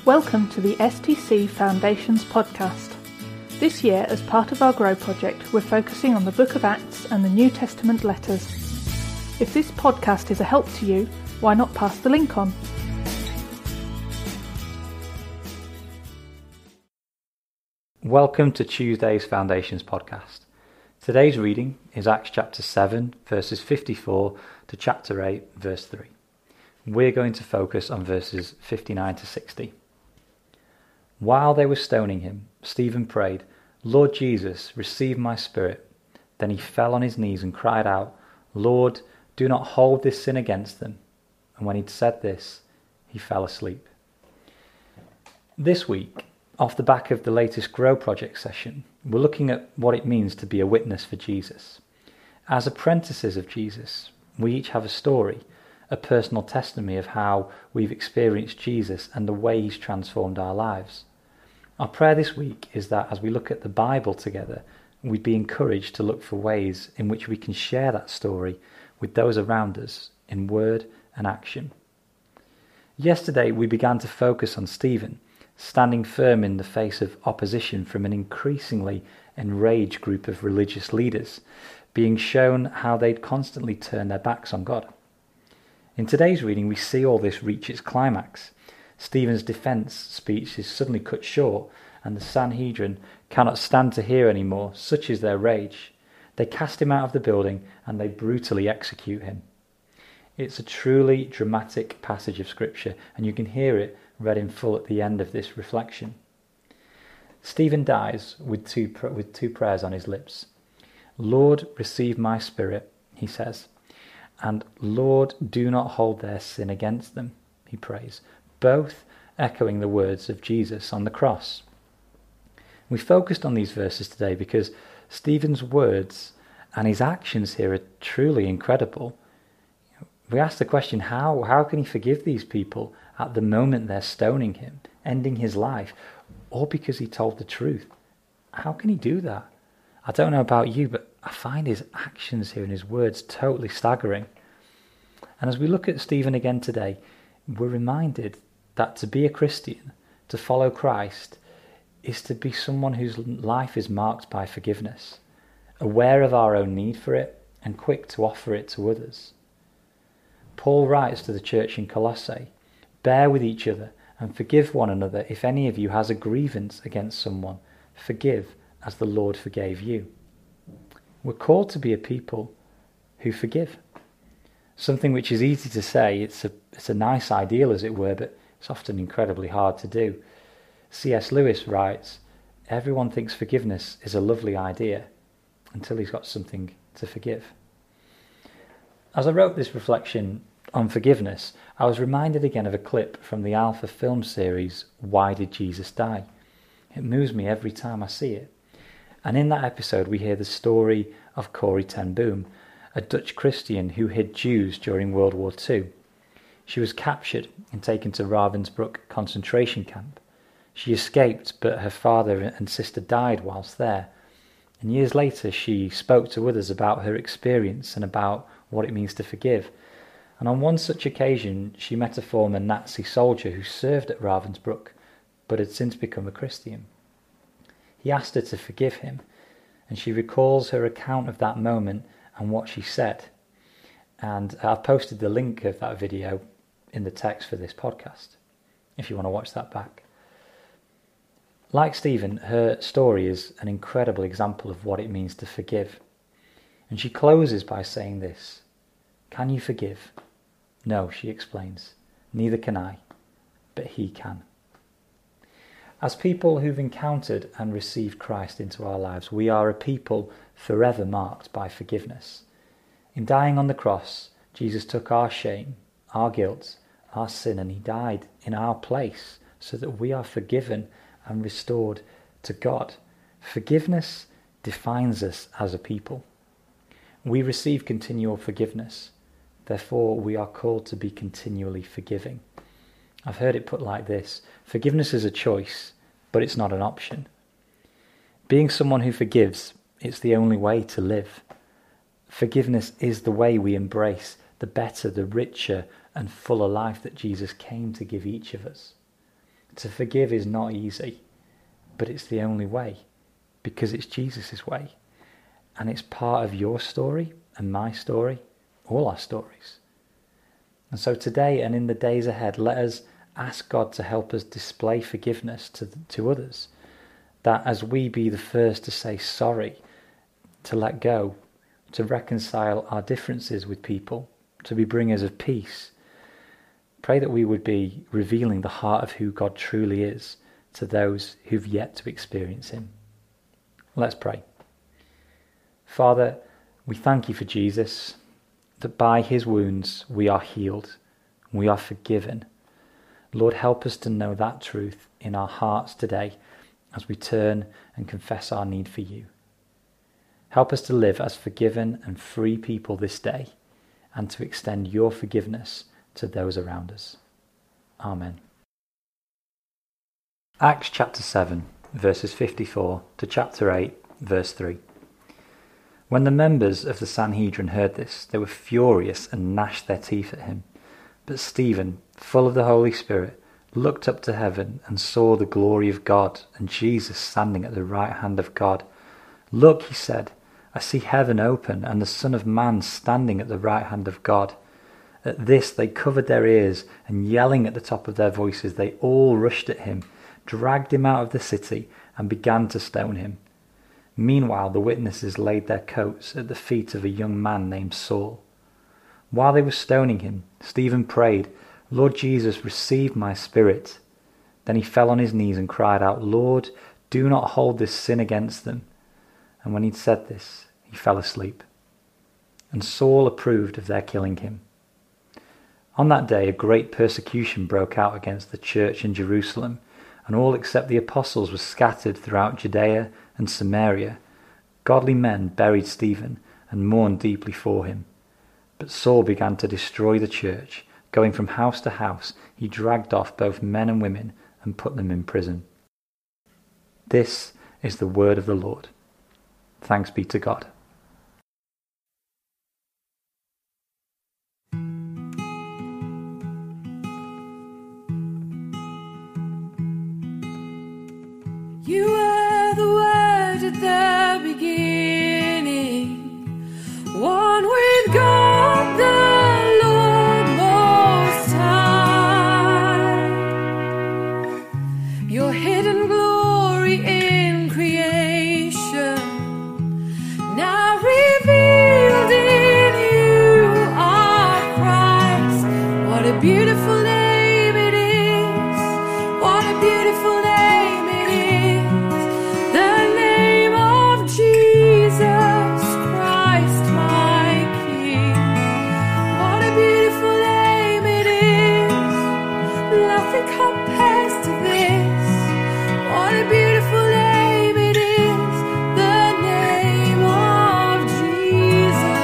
Welcome to the STC Foundations podcast. This year, as part of our Grow project, we're focusing on the Book of Acts and the New Testament letters. If this podcast is a help to you, why not pass the link on? Welcome to Tuesday's Foundations podcast. Today's reading is Acts chapter 7, verses 54 to chapter 8, verse 3. We're going to focus on verses 59 to 60. While they were stoning him, Stephen prayed, "Lord Jesus, receive my spirit." Then he fell on his knees and cried out, "Lord, do not hold this sin against them." And when he'd said this, he fell asleep. This week, off the back of the latest Grow project session, we're looking at what it means to be a witness for Jesus. As apprentices of Jesus, we each have a story, a personal testimony of how we've experienced Jesus and the way he's transformed our lives. Our prayer this week is that as we look at the Bible together, we'd be encouraged to look for ways in which we can share that story with those around us in word and action. Yesterday we began to focus on Stephen, standing firm in the face of opposition from an increasingly enraged group of religious leaders, being shown how they'd constantly turn their backs on God. In today's reading we see all this reach its climax. Stephen's defence speech is suddenly cut short, and the Sanhedrin cannot stand to hear any more, such is their rage. They cast him out of the building and they brutally execute him. It's a truly dramatic passage of Scripture, and you can hear it read in full at the end of this reflection. Stephen dies with two prayers on his lips. "Lord, receive my spirit," he says, and "Lord, do not hold their sin against them," he prays, both echoing the words of Jesus on the cross. We focused on these verses today because Stephen's words and his actions here are truly incredible. We ask the question, how can he forgive these people at the moment they're stoning him, ending his life, all because he told the truth? How can he do that? I don't know about you, but I find his actions here and his words totally staggering. And as we look at Stephen again today, we're reminded that to be a Christian, to follow Christ, is to be someone whose life is marked by forgiveness, aware of our own need for it, and quick to offer it to others. Paul writes to the church in Colossae, "Bear with each other and forgive one another. If any of you has a grievance against someone, forgive as the Lord forgave you." We're called to be a people who forgive. Something which is easy to say, it's a nice ideal as it were, but it's often incredibly hard to do. C.S. Lewis writes, "Everyone thinks forgiveness is a lovely idea until he's got something to forgive." As I wrote this reflection on forgiveness, I was reminded again of a clip from the Alpha film series, Why Did Jesus Die? It moves me every time I see it. And in that episode we hear the story of Corrie ten Boom, a Dutch Christian who hid Jews during World War II. She was captured and taken to Ravensbrück concentration camp. She escaped, but her father and sister died whilst there. And years later she spoke to others about her experience and about what it means to forgive. And on one such occasion she met a former Nazi soldier who served at Ravensbrück, but had since become a Christian. He asked her to forgive him, and she recalls her account of that moment and what she said. And I've posted the link of that video in the text for this podcast, if you want to watch that back. Like Stephen, her story is an incredible example of what it means to forgive. And she closes by saying this, "Can you forgive?" "No," she explains, "neither can I, but he can." As people who've encountered and received Christ into our lives, we are a people forever marked by forgiveness. In dying on the cross, Jesus took our shame, our guilt, our sin, and he died in our place so that we are forgiven and restored to God. Forgiveness defines us as a people. We receive continual forgiveness. Therefore, we are called to be continually forgiving. I've heard it put like this: forgiveness is a choice, but it's not an option. Being someone who forgives, it's the only way to live. Forgiveness is the way we embrace the better, the richer and fuller life that Jesus came to give each of us. To forgive is not easy, but it's the only way, because it's Jesus' way. And it's part of your story and my story, all our stories. And so today and in the days ahead, let us ask God to help us display forgiveness to others. That as we be the first to say sorry, to let go, to reconcile our differences with people, to be bringers of peace. Pray that we would be revealing the heart of who God truly is to those who've yet to experience him. Let's pray. Father, we thank you for Jesus, that by his wounds we are healed, we are forgiven. Lord, help us to know that truth in our hearts today as we turn and confess our need for you. Help us to live as forgiven and free people this day, and to extend your forgiveness to those around us. Amen. Acts chapter 7, verses 54 to chapter 8, verse 3. When the members of the Sanhedrin heard this, they were furious and gnashed their teeth at him. But Stephen, full of the Holy Spirit, looked up to heaven and saw the glory of God and Jesus standing at the right hand of God. Look, he said, I see heaven open and the Son of Man standing at the right hand of God. At this they covered their ears, and yelling at the top of their voices, they all rushed at him, dragged him out of the city, and began to stone him. Meanwhile the witnesses laid their coats at the feet of a young man named Saul. While they were stoning him, Stephen prayed, Lord Jesus, receive my spirit. Then he fell on his knees and cried out, Lord, do not hold this sin against them. And when he'd said this, he fell asleep. And Saul approved of their killing him. On that day a great persecution broke out against the church in Jerusalem, and all except the apostles were scattered throughout Judea and Samaria. Godly men buried Stephen and mourned deeply for him. But Saul began to destroy the church. Going from house to house, he dragged off both men and women and put them in prison. This is the word of the Lord. Thanks be to God. You were the Word at the beginning, one with God the Lord Most High. Your hidden glory in creation, now revealed in you are Christ. What a beautiful name it is, what a beautiful name. Compares to this, what a beautiful name it is, the name of Jesus.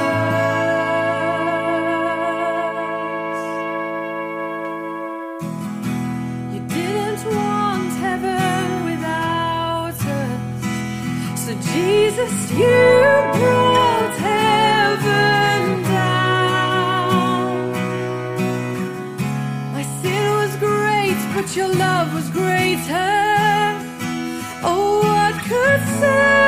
You didn't want heaven without us, so Jesus, you brought heaven down. My sin was great, but your love was greater. Oh, what could say?